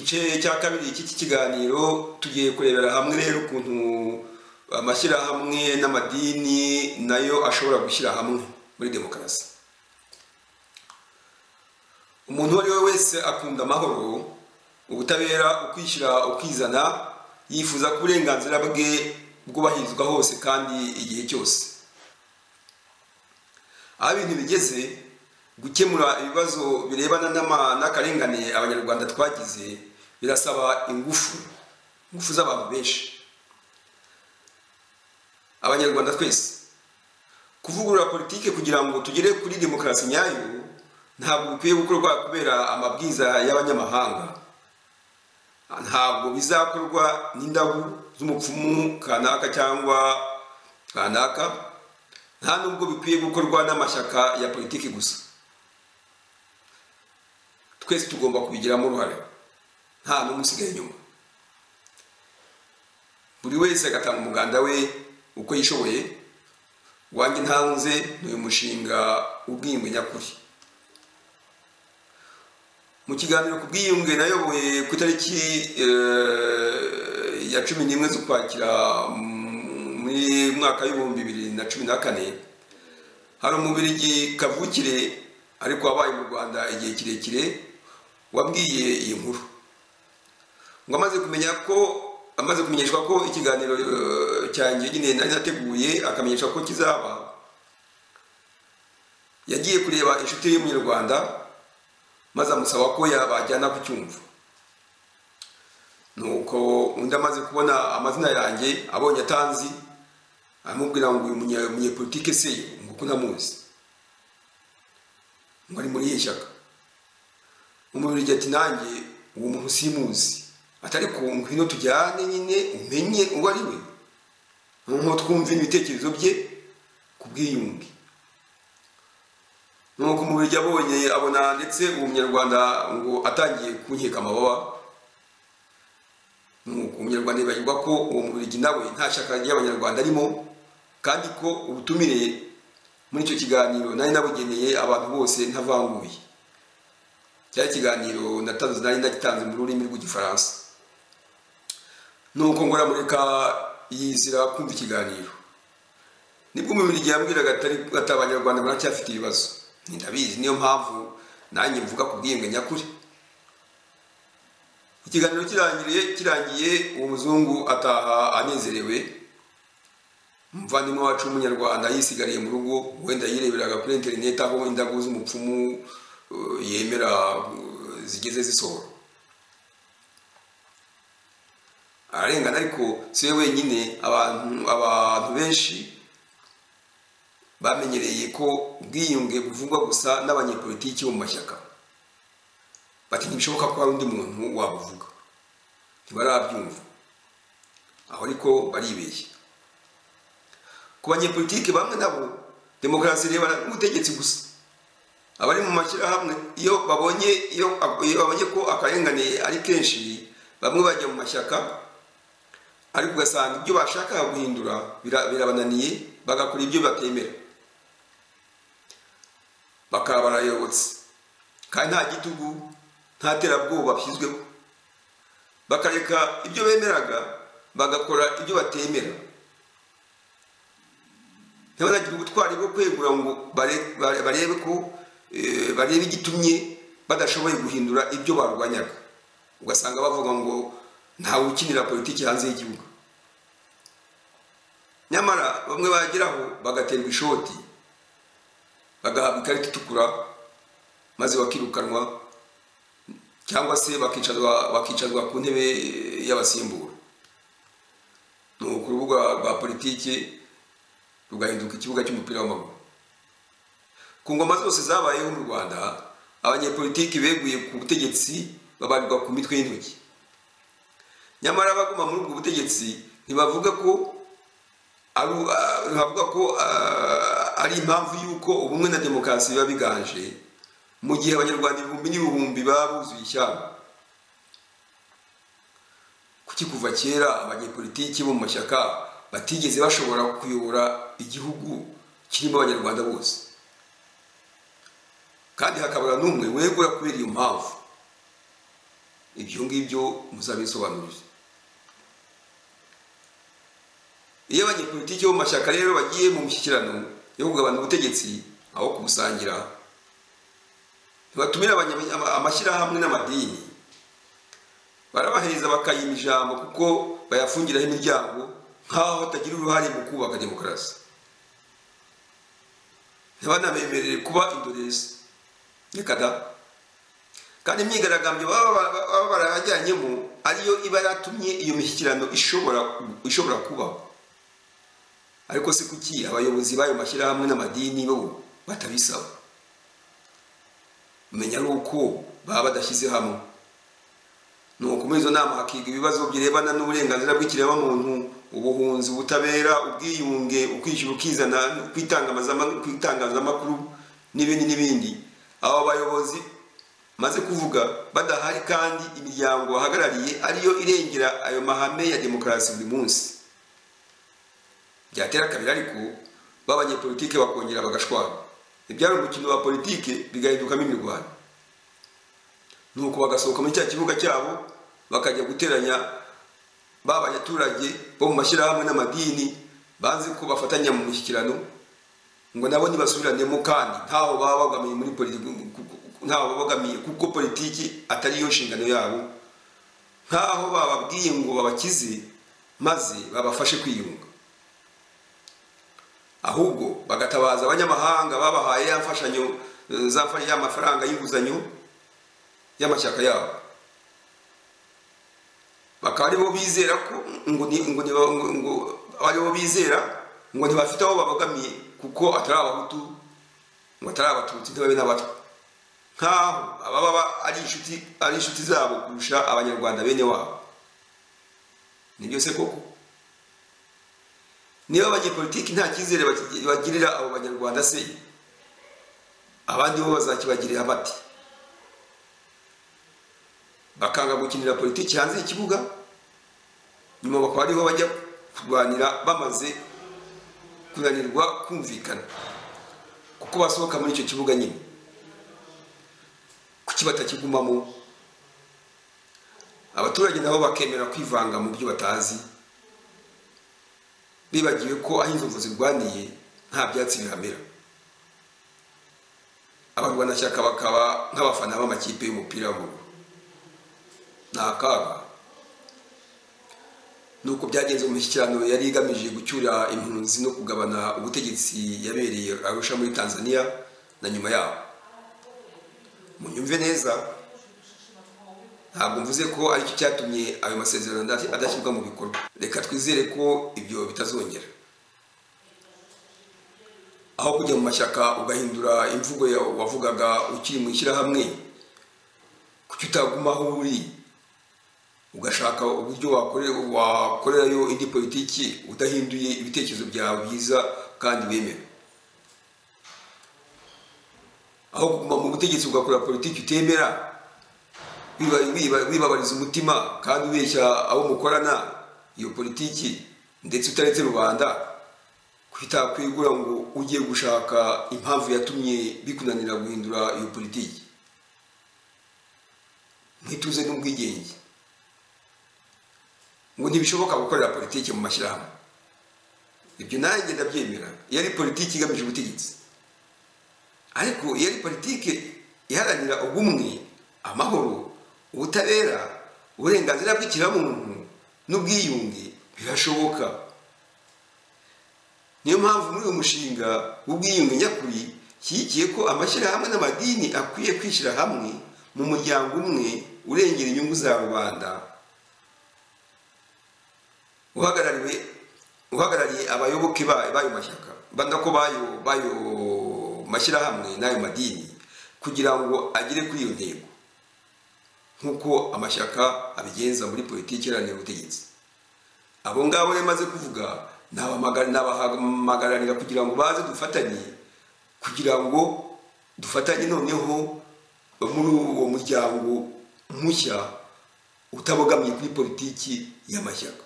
gice cya kabiri cy'iki kiganiro tugiye kurebera hamwe rero ukuntu amashyirahamwe n'amadini nayo ashobora gushyira hamwe muri demokarasi. Umuntu uwo ari we wese akunda amahoro, ubutabera, ukwishyira ukizana, yifuza ko uburenganzira bwe bwubahirizwa hose kandi igihe cyose. Aho ibintu bigeze, gukemura ibibazo birebana n'akarengane abanyarwanda twagize birasaba ingufu z'abantu benshi. Abanyarwanda twese kuvugurura politike kugira ngo tugere kuri demokarasi nyayo ntabwo bikwiye gukorwa kubera amabwiriza y'abanyamahanga. Ntabwo bizakorwa n'indagu z'umupfumu kanaka cyangwa kanaka, nta nubwo bikwiye gukorwa n'amashyaka ya politiki gusa. Twese tugomba kubigiramo uruhare, nta n'umwe usigaye inyuma. Buri wese agatanga umuganda we uko yishoboye. Wanjye ntanze n'uyu mushinga ubwiyunge nyakuri. Mu kiganiro ku bwiyunge nayoboye ku itariki ya 11 z'Ukwakira muri mwaka w'ibihumbi 2014, hari umubirigi kavukire ariko wabaye mu Rwanda igihe kirekire wabwiye iyi nkuru ngo amaze kumenyeshwa ko ikiganiro cyanjye nyine nari nateguye, akamenyesha ko kizaba, yagiye kureba inshuti y'umunyarwanda maze amusaba ko yabajyana ku cyumva. Nuko undi amaze kubona amazina yanjye, abonye atanzi, amubwira ngo uyu munyepolitike se ngo ko ntamuzi, ngo ari muri iyi shyaka. Umubirigi ati nanjye uwo muntu simuzi, atari ko ngwino tujyane nyine umenye uwo ari we, nko twumva ibitekerezo bye ku bwiyunge. Nuko umubirigi abona ndetse uwo munyarwanda ngo atangiye kunkeka amababa. Nuko umunyarwanda yibagirwa ko uwo mubirigi nawe nta shyaka ry'abanyarwanda arimo, kandi ko ubutumire muri icyo kiganiro nari nabugeneye abantu bose ntavanguye. Cyari ikiganiro nari nagitanze mu rurimi rw'igifaransa. Nuko ngora mureka yizira kumva ikiganiro. Nibwo umubirigi yambwiraga ati abanyarwanda baracyafite ibibazo. Ndabizi, niyo mpamvu nanjye mvuga ku bwiyunge nyakuri. Ikiganiro kirangiye uwo muzungu ataha anezerewe. Umuvandimwe wacu w'umunyarwanda yisigariye mu rugo, wenda yireberaga kuri internet aho indagu z'umupfumu yemera zigeze zisohora. Ararengana ariko si we wenyine. Abantu benshi bamenyereye ko ubwiyunge buvugwa gusa n'abanyepolitiki bo mu mashyaka. Bati ntibishoboka ko hari undi muntu wabuvuga, ntibarabyumva. Aho ariko baribeshya. Ku banyepolitiki bamwe nabo demokarasi irebana n'ubutegetsi gusa. Abari mu mashyirahamwe iyo babonye ko akarengane ari kenshi, bamwe bajya mu mashyaka, ariko ugasanga ibyo bashaka guhindura birabananiye, bagakora ibyo batemera, bakaba barayobotse kandi nta gitugu nta terabwoba bashyizweho. Bakareka ibyo bemeraga bagakora ibyo batemera. Ntibanagira ubutwari bwo kwegura ngo barebe igitumye badashoboye guhindura ibyo barwanyaga. Ugasanga bavuga ngo ntawe ukinira politiki hanze y'igihugu. Nyamara bamwe bageraho bagaterwa ishoti, bagahabwa ikarita itukura, maze bakirukanwa cyangwa se bakicazwa ku ntebe y'abasimbura. Nuko urubuga rwa politiki rugahinduka ikibuga cy'umupira w'amaguru. Ku ngoma zose zabayeho mu Rwanda, abanyepolitiki beguye ku butegetsi babarirwa ku mitwe y'intoki. Nyamara abaguma muri ubwo butegetsi ntibavuga ko ari impamvu y'uko ubumwe na demokarasi biba biganje, mu gihe abanyarwanda ibihumbi n'ibihumbi baba buzuye ishyamba. Kuki kuva kera abanyepolitiki bo mu mashyaka batigeze bashobora kuyobora igihugu kirimo abanyarwanda bose, kandi hakabura n'umwe wegura kubera iyo mpamvu? ibyo ngibyo muzabisobanurira. Iyo abanyepolitiki bo mu mashyaka rero bagiye mu mishyikirano yo kugabana ubutegetsi aho kubusangira, ntibatumira amashyirahamwe n'amadini, barabahereza bakayima ijambo kuko bayafungiraho imiryango nk'aho batagira uruhare mu kubaka demokarasi. Ntibanabemerere kuba indorerezi, reka da. Kandi imyigaragambyo baba barabajyanyemo ariyo iba yatumye iyo mishyikirano ishobora kubaho. Ariko se kuki abayobozi bayo mashyirahamwe n'amadini bo batabisaba? Menya nuko baba badashyize hamwe. Nuko muri izo nama hakiga ibibazo birebana n'uburenganzira bw'ikiremwamuntu, ubuhunzi, ubutabera, ubwiyunge, ukwishyura ukizana, kwitangazamakuru n'ibindi. Abo bayobozi maze kuvuga badahari kandi imiryango bahagarariye ariyo irengera ayo mahame ya demokarasi buri munsi. Byatera kabiri ariko b'abanyepolitike bakongera bagashwana. Ibyari umukino wa politike bigahindukamo imirwano. Nuko bagasohoka muri cya kibuga cyabo bakajya guteranya b'abanyaturage bo mu mashyirahamwe n'amadini bazi ko bafatanya mu mushyikirano ngo nabo nibasubiranemo kandi ntaho baba bagamiye muri politiki, ntaho babagamiye kuko politiki atari yo nshingano yabo, ntaho bababwiye ngo babakize maze babafashe kwiyunga. Ahubwo bagatabaza abanyamahanga babahaye yamfashanyo y'amafaranga y'inguzanyo y'amashyaka yabo. Bakaba aribo bizera ko aribo bizera ngo ntibafite aho babagamiye kuko atari abahutu ngo atari abatutsi ntibabe n'abatwa, nkaho ababa ari inshuti zabo kurusha abanyarwanda bene wabo. Nibyo se koko? Niba abanyepolitiki nta cyizere bagirira abo banyarwanda se, abandi bo bazakibagirira bati? Bakanga gukinira politiki hanze y'ikibuga, nyuma bakaba ariho bajya kurwanira bamaze kunanirwa kumvikana kuko basohoka muri icyo kibuga nyine. Kuki batakigumamo? Abaturage nabo bakemera kwivanga mu byo batazi, bibagiwe ko aho inzovu zirwaniye nta byatsi bihamera. Abarwanashyaka bakaba nk'abafana b'amakipe y'umupira w'amaguru. Ni akaga. Nuko byagenze mu mishyikirano yari igamije gucyura impunzi no kugabana ubutegetsi yabereye Arusha muri Tanzania na nyuma yaho. Munyumve neza, ntabwo mvuze ko aricyo cyatumye ayo masezerano adashyirwa mu bikorwa. Reka twizere ko ibyo bitazongera. Aho kujya mu mashyaka ugahindura imvugo wavugaga ukiri mu ishyirahamwe, kuki utaguma aho uri ugashaka uburyo wakorerayo indi politiki udahinduye ibitekerezo byawe byiza kandi wemera? Aho kuguma mu butegetsi ugakora politiki utemera, wibabariza umutima kandi ubeshya abo mukorana iyo politiki ndetse utaretse rubanda, kwita kwigura ngo ugiye gushaka impamvu yatumye bikunanira guhindura iyo politiki. Mwituze n'ubwigenge ngo ntibishoboka gukorera politiki mu mashyirahamwe. Ibyo nanjye ndabyemera iyo ari politiki igamije ubutegetsi. Ariko iyo ari politiki iharanira ubumwe, amahoro, ubutabera, uburenganzira bw'ikiremwamuntu n'ubwiyunge, birashoboka. Niyo mpamvu muri uyu mushinga w'ubwiyunge nyakuri shyigikiye ko amashyirahamwe n'amadini akwiye kwishyira hamwe mu muryango umwe urengera inyungu za rubanda, uhagarariye abayoboke bayo mashyaka, bandako bayo mashyirahamwe n'ayo madini, kugira ngo agere kuri iyo ntego nk'uko amashyaka abigenza muri politiki iharanira ubutegetsi. Abo ngabo yamaze kuvuga n'abahamagarira kugira ngo baze dufatanye, kugira ngo dufatanye noneho muri uwo muryango mushya utabogamiye kuri politiki y'amashyaka.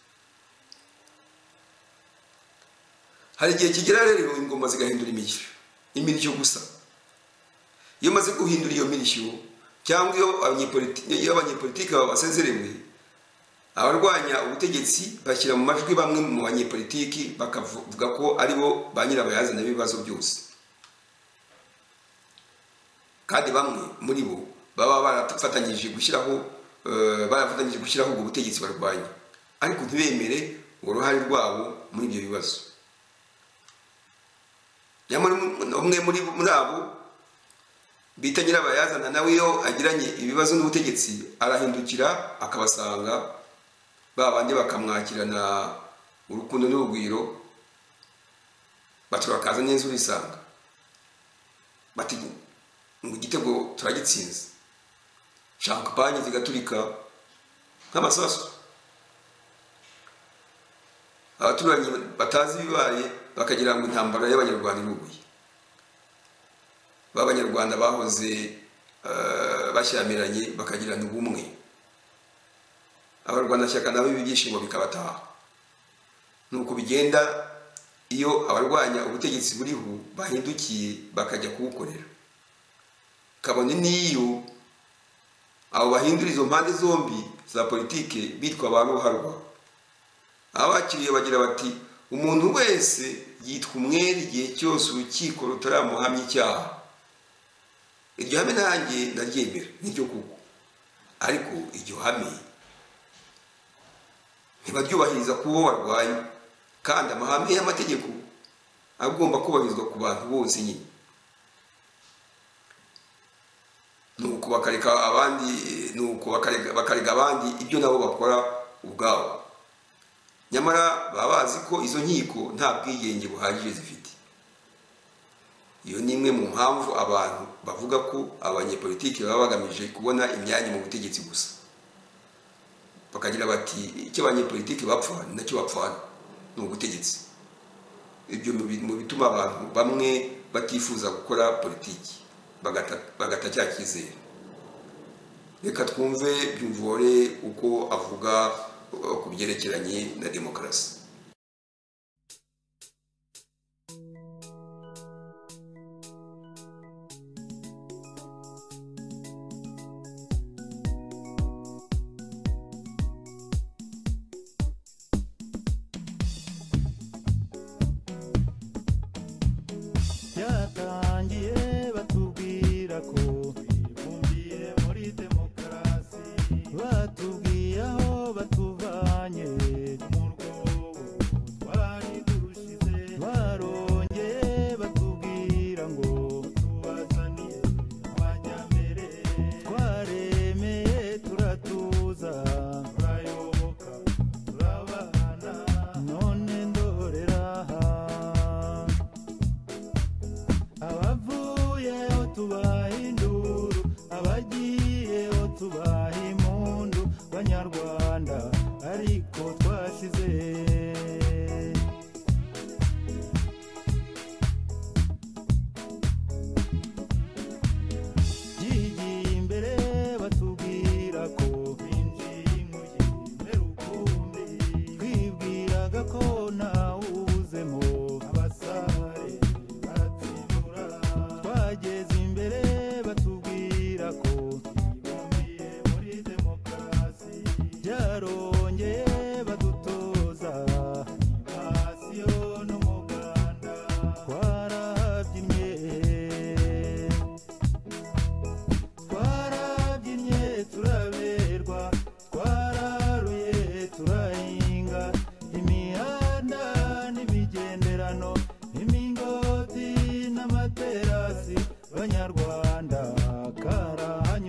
Hari igihe kigera rero ingoma zigahindura imirishyo gusa. Iyo maze guhindura iyo mirishyo cyangwa iyo abanyepolitiki basezerewe, abarwanya ubutegetsi bashyira mu majwi bamwe mu banyepolitiki bakavuga ko aribo ba nyirabayazana b'ibibazo byose, kandi bamwe muri bo baba barafatanyije gushyiraho ubwo butegetsi barwanya, ariko ntibemere uruhare rwabo muri ibyo bibazo. nyamara umwe muri abo bita nyirabayazana nawe iyo agiranye ibibazo n'ubutegetsi arahindukira akabasanga babandi bakamwakirana urukundo n'urugwiro, baturakaza neza urisanga bati ngo igitego turagitsinze, champagne zigaturika nk'amasasu. Abaturanyi batazi bibaye bakagira ngo intambara y'abanyarwanda iruguye. B'abanyarwanda bahoze bashyamiranye bakagirana ubumwe, abarwanda shyaka nabo ibyishimo bikabataha. Nuko bigenda iyo abarwanya ubutegetsi buriho bahindukiye bakajya kubukorera, kabone niyo abo bahindura izo mpande zombi za politike bitwa ba ruharwa. Abakiriye bagira bati umuntu wese yitwa umwere igihe cyose urukiko rutaramuhamya icyaha. Iryo hame nanjye ndaryemera n'iryo kuko, ariko iryo hame ntibaryubahiriza kubo barwanya, kandi amahame y'amategeko agomba kubahirizwa ku bantu bose nyine. Nuko bakarega abandi ibyo nabo bakora ubwabo, nyamara baba bazi ko izo nkiko nta bwigenge buhagije zifite. Iyo ni imwe mu mpamvu abantu bavuga ko abanyepolitiki baba bagamije kubona imyanya mu butegetsi gusa, bakagira bati icyo abanyepolitiki bapfa ni nacyo bapfana, ni ubutegetsi. Ibyo mu bituma abantu bamwe batifuza gukora politiki, bagata cya cyizere. Reka twumve Byumvuhore uko avuga ku byerekeranye na demokarasi. Yatangiye batubwira ko twibumbiye muri demokarasi, batubwiye aho batuvanye mu rwobo twari turushize, barongeye batubwira ngo tubazaniye amajyambere, twaremeye turatuza turayoboka turabana, none ndorera abavuyeho tubaha induru, abagiyeho tubaha impundu, banyarwanda ariko twashize. Yigiye imbere batubwira ko twinjiye inkuye rukumbi, twibwiraga ko ntawuzemo abasare baratsinura, twageze imbere batubwira ko twibumbiye muri demokarasi, byarongeye badutoza impasiyo n'umuganda, twarabyinnye turaberwa, twararuye turahinga imihanda n'imigenderano, imingoti n'amaterasi, banyarwanda karahanye.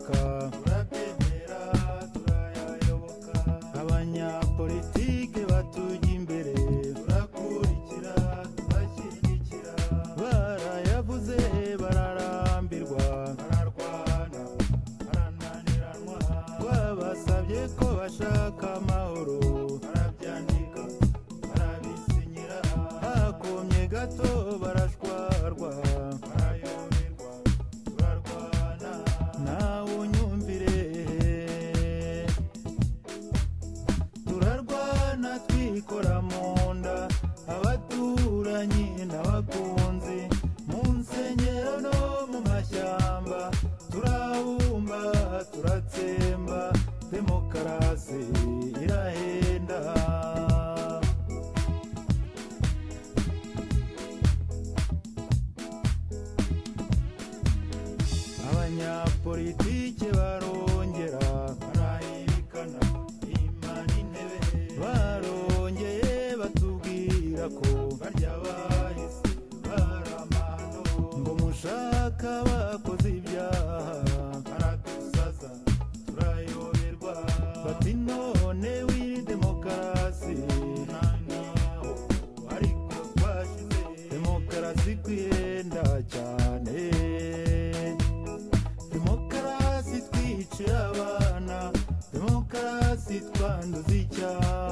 n'amashyaka turabyemera turayayoboka abanyapolitike batujya imbere turakurikira turashyigikira barayavuze bararambirwa bararwana barananiranwa twabasabye ko bashaka amahoro barabyandika barabisinyira hakomye gato barashwarwa barayoberwa turarwana nawe unyumvire turarwana twikora mu nda abaturanyi n'abakunzi mu nsengero no mu mashyamba turabumba turatsemba demokarasi irahenda abanyapolitike barongera barahirikana imana intebe barongeye batubwira ko barya bahise baramano ngo mushaka bakoze ibyaha baradusaza turayoberwa bati none wiri demokarasi naniho ariko twashize demokarasi kwihenda cyane demokarasi twica abana demokarasi twanduza icyaha